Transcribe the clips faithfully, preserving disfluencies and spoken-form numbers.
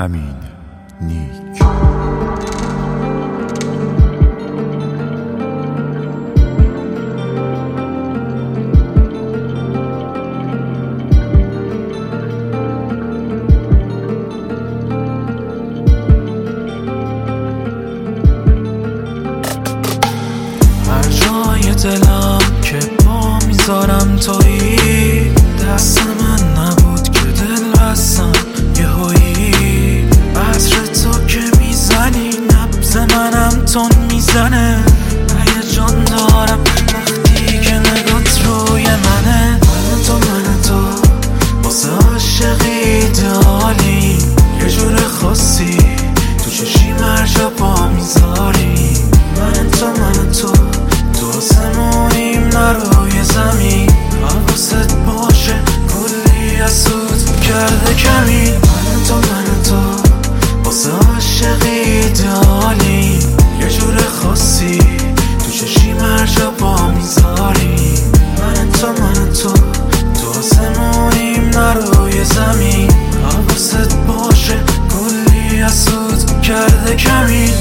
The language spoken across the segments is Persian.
امین نیک. هر جای دلم که پا میذارم تویی، دست من نبود که دل بستم یهویی. عطر تو که میزنی نبض منم تون میزنه، هیجان دارم وقتی که نگات روی منه. من تو من تو واسه عاشقی ایدئالی، یه جور خاصی تو چشی مرجا پا میذاری. من تو من تو تو آسمونیم نه روی زمین، حواست باشه کلی از سود کرده کمی. من تو من تو واسه عاشقی ایدئالی، یه جور خاصی تو چشی مرجا پا میذاری. من تو من تو تو آسمونیم نه روی زمین، حواست باشه کلی از سود کرده کمی.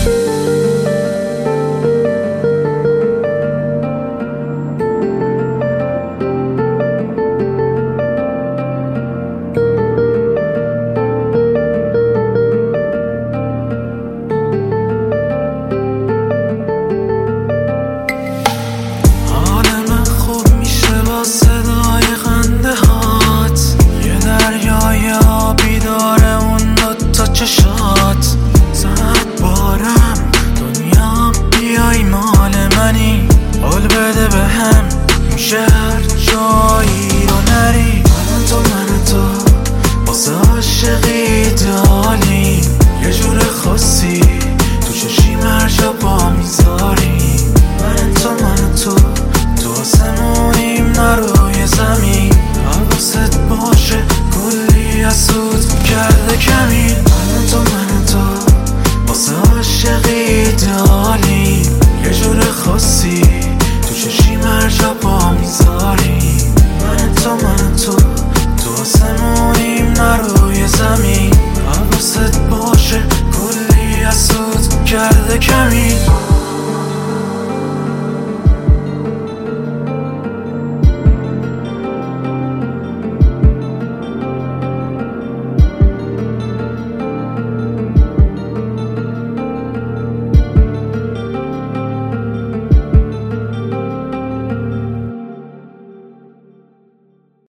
صدای خنده هات یه دریای آبی داره اون دوتا چشات. زنت بارم دنیا بیای مال منی، قول بده به هم میشه هر جایی رو نری. من تو من تو واسه عاشقی ایدئالی، یه جور خاصی تو چشی مرجا پا میذاری. من تو من تو تو آسمونیم نه روی زمین، حواست باشه کلی از سود کرده کمی.